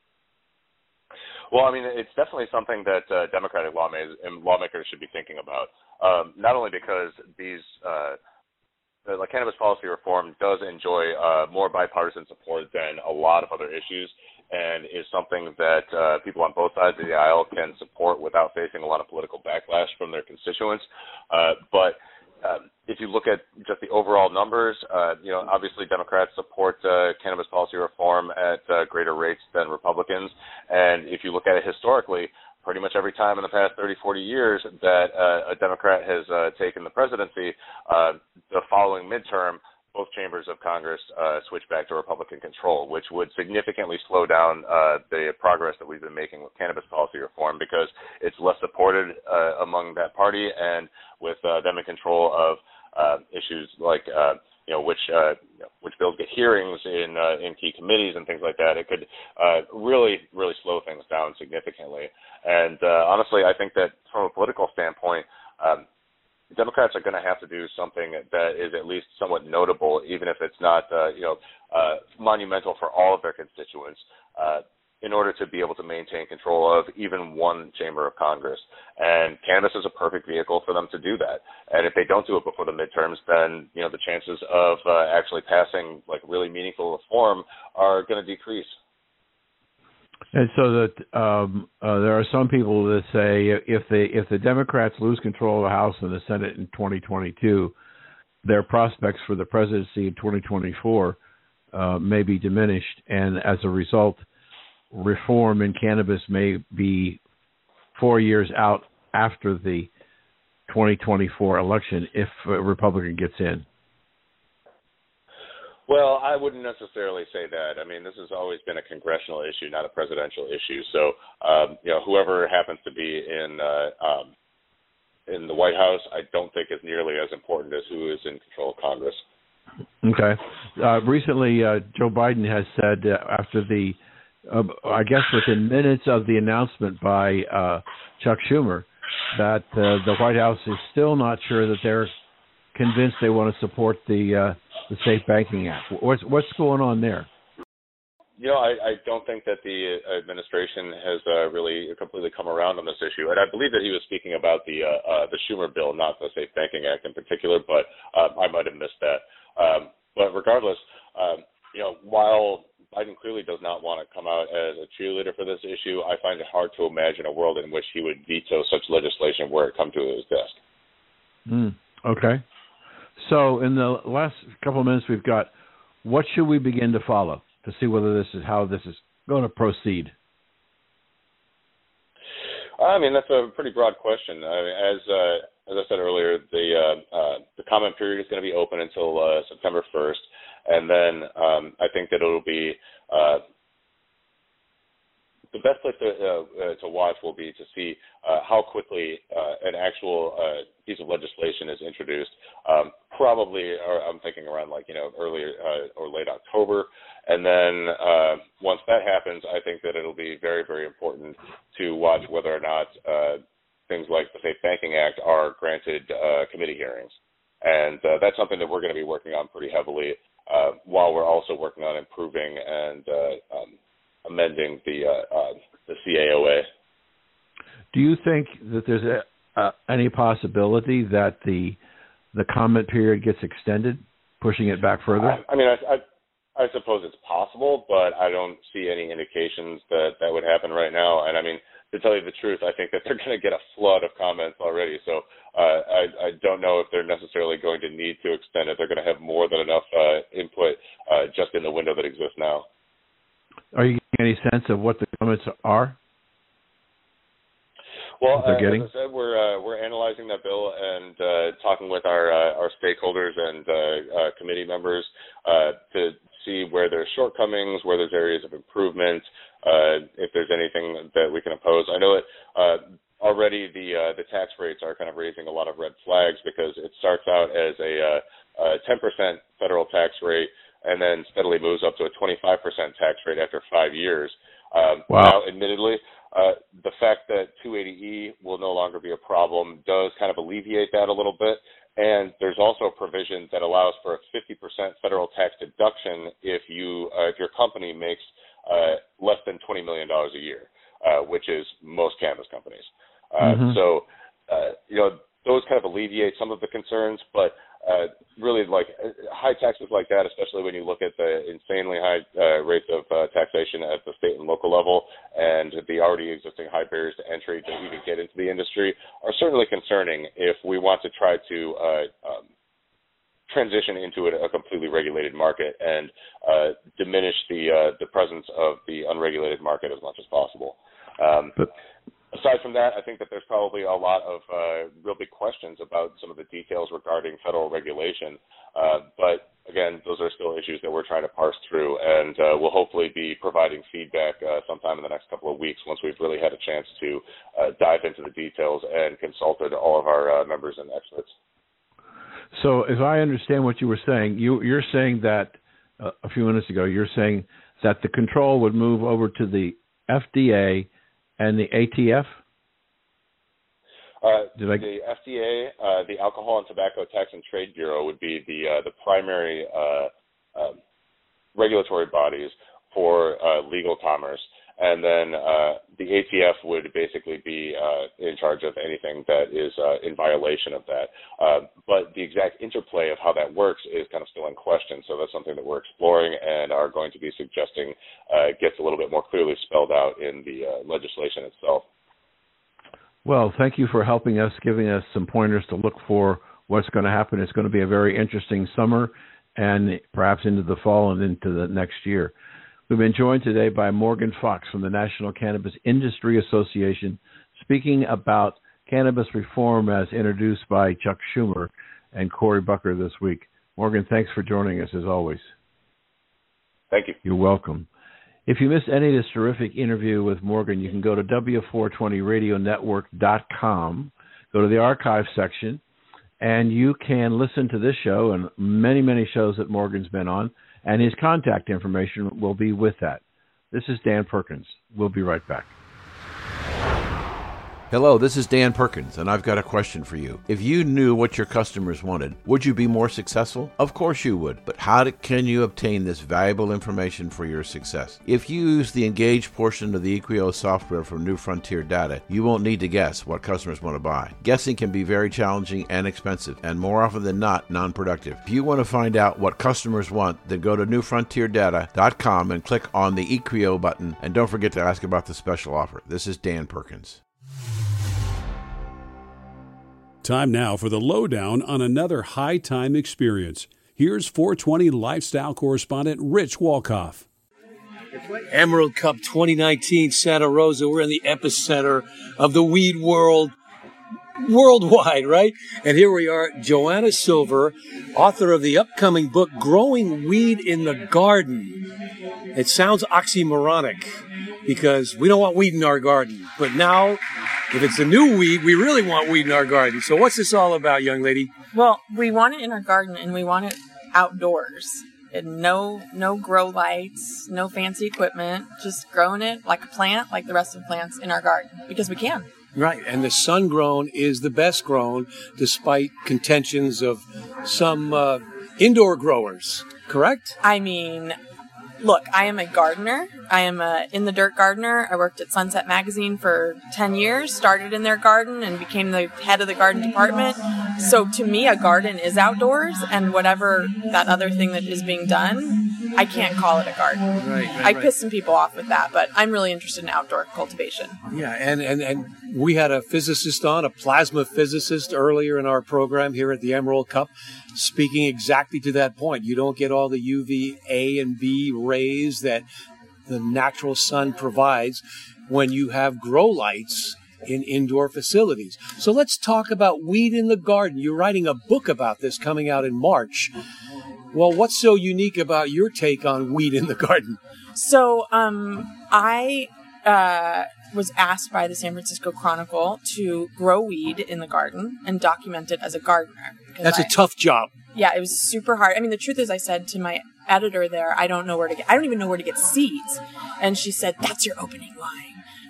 Well, I mean, it's definitely something that uh, Democratic lawmakers, lawmakers should be thinking about, um, not only because these uh, the like, cannabis policy reform does enjoy uh, more bipartisan support than a lot of other issues, and is something that uh, people on both sides of the aisle can support without facing a lot of political backlash from their constituents. Uh, but um, if you look at just the overall numbers, uh, you know, obviously Democrats support uh, cannabis policy reform at uh, greater rates than Republicans. And if you look at it historically, pretty much every time in the past thirty, forty years that uh, a Democrat has uh, taken the presidency, uh, the following midterm, both chambers of Congress uh, switch back to Republican control, which would significantly slow down uh, the progress that we've been making with cannabis policy reform, because it's less supported uh, among that party, and with uh, them in control of uh, issues like uh, you know which uh, which bills get hearings in uh, in key committees and things like that, it could uh, really really slow things down significantly. And uh, honestly, I think that from a political standpoint, Um, Democrats are going to have to do something that is at least somewhat notable, even if it's not, uh, you know, uh, monumental for all of their constituents, uh, in order to be able to maintain control of even one chamber of Congress. And cannabis is a perfect vehicle for them to do that. And if they don't do it before the midterms, then, you know, the chances of uh, actually passing, like, really meaningful reform are going to decrease. And so that um, uh, there are some people that say if the if the Democrats lose control of the House and the Senate in twenty twenty-two, their prospects for the presidency in twenty twenty-four uh, may be diminished, and as a result, reform in cannabis may be four years out after the twenty twenty-four election if a Republican gets in. Well, I wouldn't necessarily say that. I mean, this has always been a congressional issue, not a presidential issue. So, um, you know, whoever happens to be in uh, um, in the White House, I don't think is nearly as important as who is in control of Congress. Okay. Uh, recently, uh, Joe Biden has said uh, after the, uh, I guess within minutes of the announcement by uh, Chuck Schumer, that uh, the White House is still not sure that they're convinced they want to support the uh, the Safe Banking Act. What's what's going on there? You know, I, I don't think that the administration has uh, really completely come around on this issue, and I believe that he was speaking about the uh, uh, the Schumer bill, not the Safe Banking Act in particular. But uh, I might have missed that. Um, but regardless, um, you know, while Biden clearly does not want to come out as a cheerleader for this issue, I find it hard to imagine a world in which he would veto such legislation were it come to his desk. Mm, okay. So in the last couple of minutes we've got, what should we begin to follow to see whether this is how this is going to proceed? I mean, that's a pretty broad question. I mean, as uh, as I said earlier, the uh, uh, the comment period is going to be open until uh, September first, and then um, I think that it'll be uh, the best place to uh, uh, to watch will be to see uh, how quickly uh, an actual uh, piece of legislation is introduced. Um, probably, or I'm thinking around like you know early uh, or late October, and then uh, once that happens, I think that it'll be very, very important to watch whether or not uh, things like the Safe Banking Act are granted uh, committee hearings, and uh, that's something that we're going to be working on pretty heavily, uh, while we're also working on improving and uh, um, amending the uh, uh, the C A O A. Do you think that there's a, uh, any possibility that the the comment period gets extended, pushing it back further? I, I mean, I, I I suppose it's possible, but I don't see any indications that that would happen right now. And I mean, to tell you the truth, I think that they're going to get a flood of comments already. So uh, I, I don't know if they're necessarily going to need to extend it. They're going to have more than enough uh, input uh, just in the window that exists now. Are you getting any sense of what the comments are? Well, they're uh, getting? as I said, we're uh, we're analyzing that bill and uh, talking with our uh, our stakeholders and uh, uh, committee members uh, to see where there's shortcomings, where there's areas of improvement, uh, if there's anything that we can oppose. I know that uh, already the uh, the tax rates are kind of raising a lot of red flags because it starts out as a, uh, a ten percent federal tax rate and then steadily moves up to a twenty-five percent tax rate after five years. Um, wow. Now, admittedly, uh, the fact that two eighty E will no longer be a problem does kind of alleviate that a little bit. And there's also a provision that allows for a fifty percent federal tax deduction if you uh, if your company makes uh, less than twenty million dollars a year, uh, which is most cannabis companies. Uh, mm-hmm. So, uh, you know, those kind of alleviate some of the concerns, but uh, really, like high taxes like that, especially when you look at the insanely high uh, rates of uh, taxation at the state and local level and the already existing high barriers to entry to even get into the industry, are certainly concerning if we want to try to uh, um, transition into a, a completely regulated market and uh, diminish the uh, the presence of the unregulated market as much as possible. Um, but Aside from that, I think that there's probably a lot of uh, real big questions about some of the details regarding federal regulation. Uh, but again, those are still issues that we're trying to parse through, and uh, we'll hopefully be providing feedback uh, sometime in the next couple of weeks once we've really had a chance to uh, dive into the details and consulted all of our uh, members and experts. So if I understand what you were saying, you, you're saying that uh, a few minutes ago, you're saying that the control would move over to the F D A and the A T F? Uh, Did I... The F D A, uh, the Alcohol and Tobacco Tax and Trade Bureau, would be the uh, the primary uh, uh, regulatory bodies for uh, legal commerce, and then uh, the A T F would basically be uh, in charge of anything that is uh, in violation of that. Uh, but the exact interplay of how that works is kind of still in question, so that's something that we're exploring and are going to be suggesting uh, gets a little bit more clearly spelled out in the uh, legislation itself. Well, thank you for helping us, giving us some pointers to look for what's going to happen. It's going to be a very interesting summer and perhaps into the fall and into the next year. We've been joined today by Morgan Fox from the National Cannabis Industry Association, speaking about cannabis reform as introduced by Chuck Schumer and Cory Booker this week. Morgan, thanks for joining us as always. Thank you. You're welcome. If you missed any of this terrific interview with Morgan, you can go to W four twenty radio network dot com, go to the archive section, and you can listen to this show and many, many shows that Morgan's been on, and his contact information will be with that. This is Dan Perkins. We'll be right back. Hello, this is Dan Perkins, and I've got a question for you. If you knew what your customers wanted, would you be more successful? Of course you would, but how can you obtain this valuable information for your success? If you use the Engage portion of the Equio software from New Frontier Data, you won't need to guess what customers want to buy. Guessing can be very challenging and expensive, and more often than not, non-productive. If you want to find out what customers want, then go to new frontier data dot com and click on the Equio button, and don't forget to ask about the special offer. This is Dan Perkins. Time now for the lowdown on another high time experience. Here's four twenty lifestyle correspondent Rich Walkoff. Emerald Cup twenty nineteen, Santa Rosa. We're in the epicenter of the weed world worldwide, right? And here we are, Joanna Silver, author of the upcoming book, Growing Weed in the Garden. It sounds oxymoronic because we don't want weed in our garden. But now, if it's a new weed, we really want weed in our garden. So what's this all about, young lady? Well, we want it in our garden, and we want it outdoors. And no no grow lights, no fancy equipment, just growing it like a plant, like the rest of the plants in our garden, because we can. Right, and the sun-grown is the best grown, despite contentions of some uh, indoor growers, correct? I mean, look, I am a gardener. I am a in-the-dirt gardener. I worked at Sunset Magazine for ten years, started in their garden, and became the head of the garden department. So to me, a garden is outdoors, and whatever that other thing that is being done, I can't call it a garden. Right, right, I right. piss some people off with that, but I'm really interested in outdoor cultivation. Yeah, and, and, and we had a physicist on, a plasma physicist, earlier in our program here at the Emerald Cup, speaking exactly to that point. You don't get all the U V A and B rays that the natural sun provides when you have grow lights in indoor facilities. So let's talk about weed in the garden. You're writing a book about this coming out in March. Well, what's so unique about your take on weed in the garden? So um, I uh, was asked by the San Francisco Chronicle to grow weed in the garden and document it as a gardener. That's I, a tough job. Yeah, it was super hard. I mean, the truth is, I said to my editor there, I don't know where to get, I don't even know where to get seeds. And she said, that's your opening line.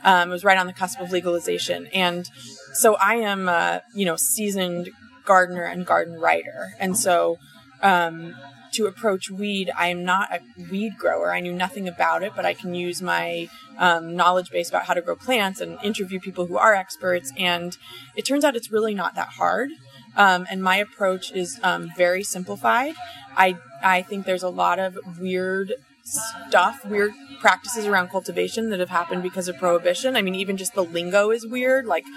Um, it was right on the cusp of legalization. And so I am a, you know, seasoned gardener and garden writer. And so um, to approach weed, I am not a weed grower. I knew nothing about it, but I can use my um, knowledge base about how to grow plants and interview people who are experts. And it turns out it's really not that hard. Um, and my approach is um, very simplified. I I think there's a lot of weird stuff, weird practices around cultivation that have happened because of prohibition. I mean, even just the lingo is weird. Like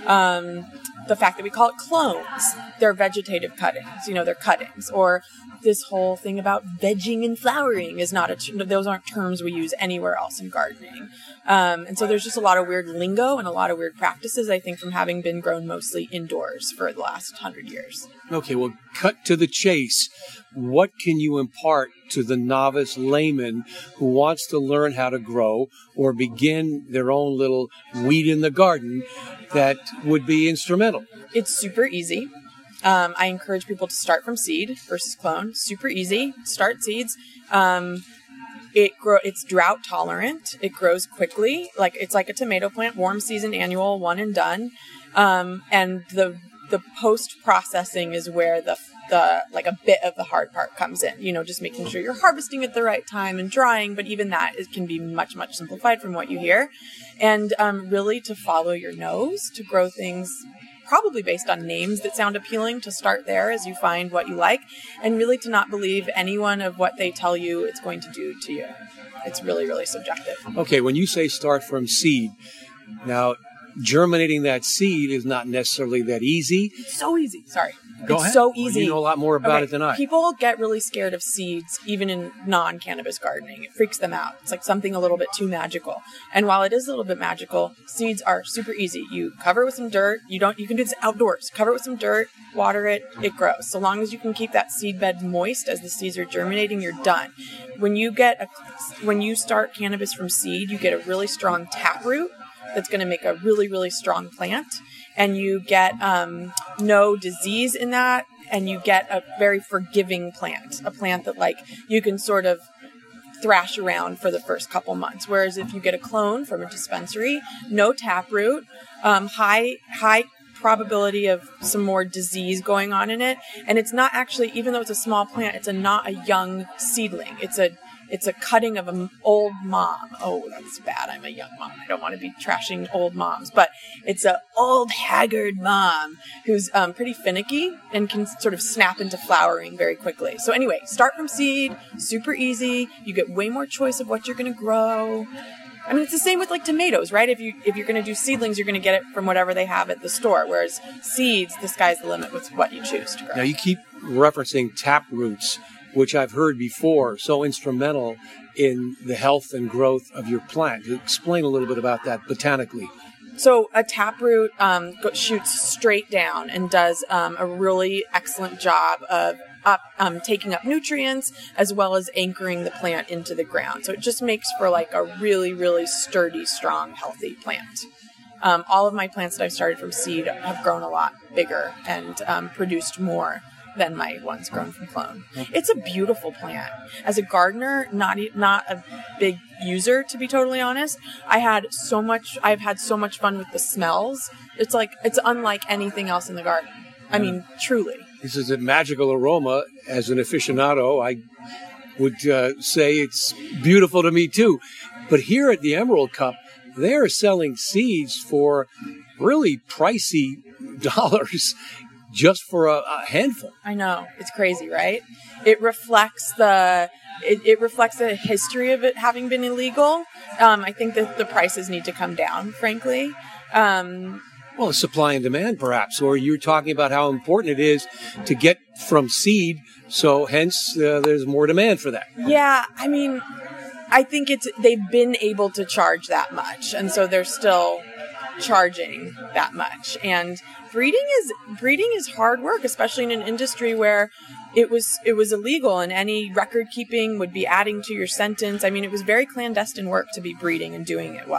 um, the fact that we call it clones. They're vegetative cuttings. You know, they're cuttings. Or this whole thing about vegging and flowering is not a, t- those aren't terms we use anywhere else in gardening. Um, and so there's just a lot of weird lingo and a lot of weird practices, I think, from having been grown mostly indoors for the last hundred years. Okay, well, cut to the chase. What can you impart to the novice layman who wants to learn how to grow or begin their own little weed in the garden that would be instrumental? It's super easy. Um, I encourage people to start from seed versus clone. Super easy. Start seeds. Um, it grow. It's drought tolerant. It grows quickly. Like it's like a tomato plant, warm season, annual, one and done. Um, and the the post processing is where the the like a bit of the hard part comes in. You know, just making sure you're harvesting at the right time and drying. But even that is, can be much much simplified from what you hear. And um, really to follow your nose to grow things. Probably based on names that sound appealing, to start there as you find what you like, and really to not believe anyone of what they tell you it's going to do to you. It's really, really subjective. Okay, when you say start from seed, now germinating that seed is not necessarily that easy. It's so easy. Sorry. Go it's ahead. so easy. Well, you know a lot more about okay. it than I. People get really scared of seeds, even in non-cannabis gardening. It freaks them out. It's like something a little bit too magical. And while it is a little bit magical, seeds are super easy. You cover it with some dirt. You don't. You can do this outdoors. Cover it with some dirt, water it, it grows. So long as you can keep that seed bed moist as the seeds are germinating, you're done. When you get a, when you start cannabis from seed, you get a really strong taproot that's going to make a really, really strong plant. And you get um, no disease in that, and you get a very forgiving plant, a plant that like you can sort of thrash around for the first couple months. Whereas if you get a clone from a dispensary, no taproot, um, high high probability of some more disease going on in it, and it's not actually, even though it's a small plant, it's a not a young seedling. It's a It's a cutting of an old mom. Oh, that's bad. I'm a young mom. I don't want to be trashing old moms. But it's an old, haggard mom who's um, pretty finicky and can sort of snap into flowering very quickly. So anyway, start from seed. Super easy. You get way more choice of what you're going to grow. I mean, it's the same with like tomatoes, right? If, you, if you're going to do seedlings, you're going to get it from whatever they have at the store. Whereas seeds, the sky's the limit with what you choose to grow. Now, you keep referencing tap roots, which I've heard before, so instrumental in the health and growth of your plant. Explain a little bit about that botanically. So a taproot um, shoots straight down and does um, a really excellent job of up, um, taking up nutrients as well as anchoring the plant into the ground. So it just makes for like a really, really sturdy, strong, healthy plant. Um, all of my plants that I've started from seed have grown a lot bigger and um, produced more than my ones grown from clone. It's a beautiful plant. As a gardener, not not a big user, to be totally honest. I had so much. I've had so much fun with the smells. It's like it's unlike anything else in the garden. I mean, truly. This is a magical aroma. As an aficionado, I would uh, say it's beautiful to me too. But here at the Emerald Cup, they are selling seeds for really pricey dollars. Just for a, a handful. I know. It's crazy, right? It reflects the it, it reflects the history of it having been illegal. Um, I think that the prices need to come down, frankly. Um, well, supply and demand, perhaps. Or you're talking about how important it is to get from seed, so hence uh, there's more demand for that. Yeah, I mean, I think it's they've been able to charge that much, and so they're still charging that much. And breeding is breeding is hard work, especially in an industry where it was it was illegal and any record keeping would be adding to your sentence. I mean, it was very clandestine work to be breeding and doing it well.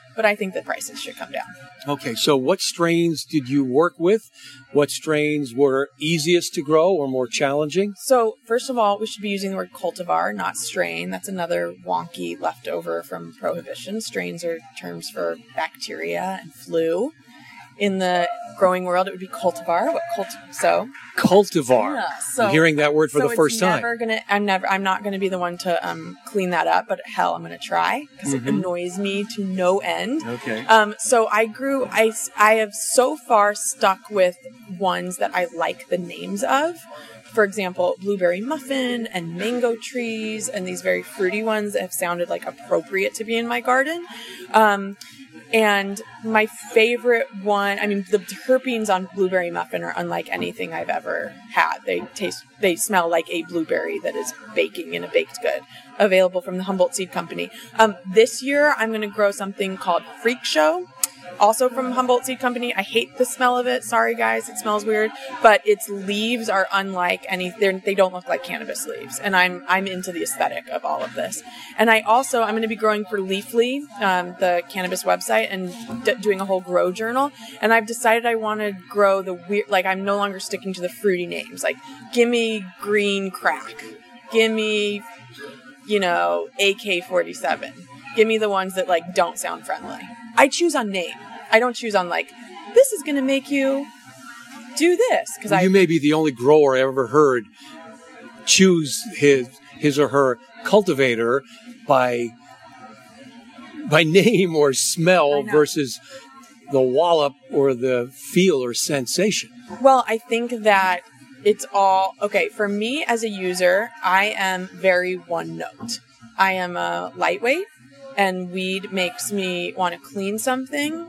but I think the prices should come down. Okay, so what strains did you work with? What strains were easiest to grow or more challenging? So first of all, we should be using the word cultivar, not strain. That's another wonky leftover from Prohibition. Strains are terms for bacteria and flu. In the growing world, it would be cultivar. What cult? So cultivar. Yeah, so, I'm hearing that word for so the first it's time. Never gonna. I'm never. I'm not going to be the one to um, clean that up. But hell, I'm going to try because mm-hmm. it annoys me to no end. Okay. Um. So I grew. I I have so far stuck with ones that I like the names of. For example, blueberry muffin and mango trees and these very fruity ones that have sounded like appropriate to be in my garden. Um. And my favorite one, I mean, the terpenes on blueberry muffin are unlike anything I've ever had. They taste, they smell like a blueberry that is baking in a baked good, available from the Humboldt Seed Company. Um, this year, I'm going to grow something called Freak Show, also from Humboldt Seed Company. I hate the smell of it. Sorry, guys. It smells weird. But its leaves are unlike any, they don't look like cannabis leaves. And I'm I'm into the aesthetic of all of this. And I also, I'm going to be growing for Leafly, um, the cannabis website, and d- doing a whole grow journal. And I've decided I want to grow the weird, like I'm no longer sticking to the fruity names. Like, gimme green crack. Gimme, you know, A K forty-seven. Gimme the ones that, like, don't sound friendly. I choose on name. I don't choose on, like, this is going to make you do this. Cause I, you may be the only grower I ever heard choose his his or her cultivator by by name or smell versus the wallop or the feel or sensation. Well, I think that it's all, okay, for me as a user, I am very one note. I am a lightweight, and weed makes me want to clean something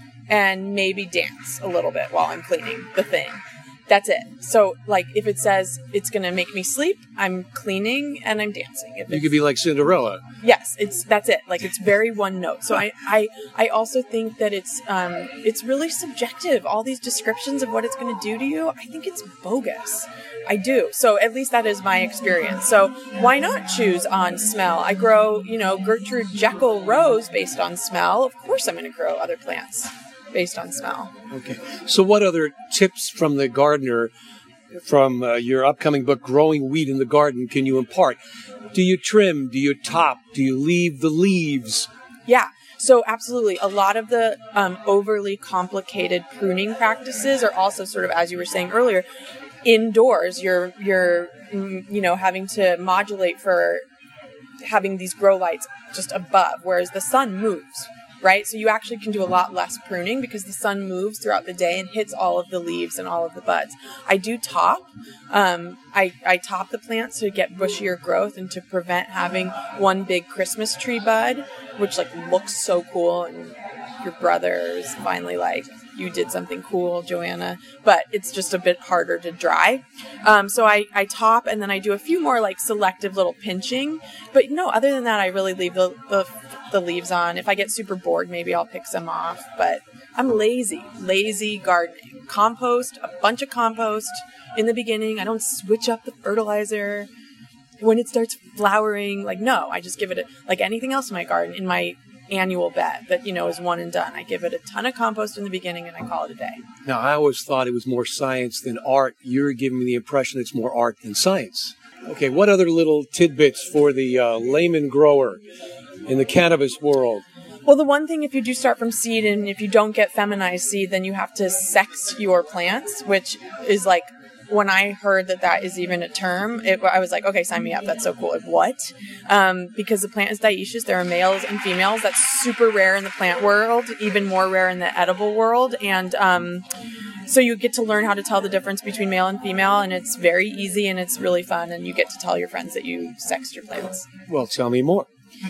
and maybe dance a little bit while I'm cleaning the thing. That's it. So, like, if it says it's going to make me sleep, I'm cleaning and I'm dancing. If you could be like Cinderella. Yes, it's that's it. Like, it's very one note. So I, I, I also think that it's um it's really subjective. All these descriptions of what it's going to do to you, I think it's bogus. I do. So at least that is my experience. So why not choose on smell? I grow, you know, Gertrude Jekyll rose based on smell. Of course I'm going to grow other plants based on smell. Okay. So what other tips from the gardener from uh, your upcoming book, Growing Weed in the Garden, can you impart? Do you trim? Do you top? Do you leave the leaves? Yeah. So absolutely. A lot of the um, overly complicated pruning practices are also sort of, as you were saying earlier, indoors. You're, you're, you know, having to modulate for having these grow lights just above, whereas the sun moves. Right? So you actually can do a lot less pruning because the sun moves throughout the day and hits all of the leaves and all of the buds. I do top. Um, I, I top the plants to get bushier growth and to prevent having one big Christmas tree bud, which like looks so cool. And your brother is finally like, you did something cool, Joanna, but it's just a bit harder to dry. Um, so I, I top and then I do a few more like selective little pinching. But no, other than that, I really leave the, the the leaves on. If I get super bored, maybe I'll pick some off. But I'm lazy, lazy gardening. Compost, a bunch of compost in the beginning. I don't switch up the fertilizer when it starts flowering. Like, no, I just give it a, like anything else in my garden, in my annual bed that, you know, is one and done. I give it a ton of compost in the beginning and I call it a day. Now, I always thought it was more science than art. You're giving me the impression it's more art than science. Okay, what other little tidbits for the uh, layman grower in the cannabis world? Well, the one thing, if you do start from seed and if you don't get feminized seed, then you have to sex your plants, which is like, when I heard that that is even a term, it, I was like, okay, sign me up. That's so cool. Like, what? Um, because the plant is dioecious. There are males and females. That's super rare in the plant world, even more rare in the edible world. And um, so you get to learn how to tell the difference between male and female, and it's very easy and it's really fun. And you get to tell your friends that you sexed your plants. Well, tell me more.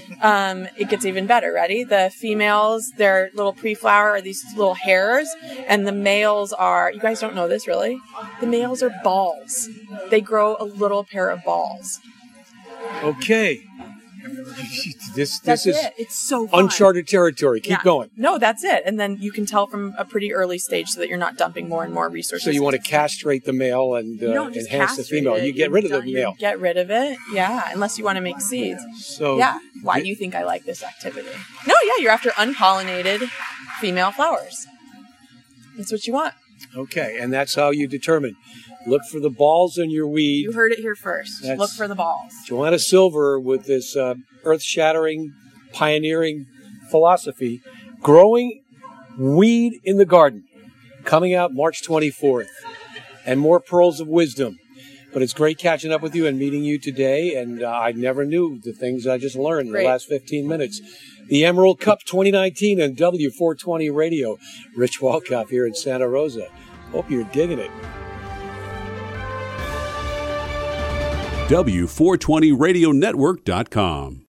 Um, it gets even better. Ready? The females, their little pre-flower are these little hairs, and the males are, you guys don't know this really? The males are balls. They grow a little pair of balls. Okay. this That's this is it. It's so fun. uncharted territory. Keep Yeah. going. No, that's it. And then you can tell from a pretty early stage so that you're not dumping more and more resources. So you want to into- castrate the male and You uh, don't just enhance the castrate female. it. You get rid of the don't- you male. Get rid of it. Yeah, unless you want to make seeds. So Yeah. Why do you think I like this activity? No, yeah, you're after unpollinated female flowers. That's what you want. Okay, and that's how you determine. Look for the balls in your weed. You heard it here first. That's- Look for the balls. Joanna Silver with this uh, earth-shattering, pioneering philosophy, growing weed in the garden, coming out March twenty-fourth, and more pearls of wisdom. But it's great catching up with you and meeting you today, and uh, I never knew the things I just learned Great. in the last fifteen minutes. The Emerald Cup twenty nineteen and W four twenty Radio. Rich Walkoff here in Santa Rosa. Hope you're digging it. W four twenty radio network dot com.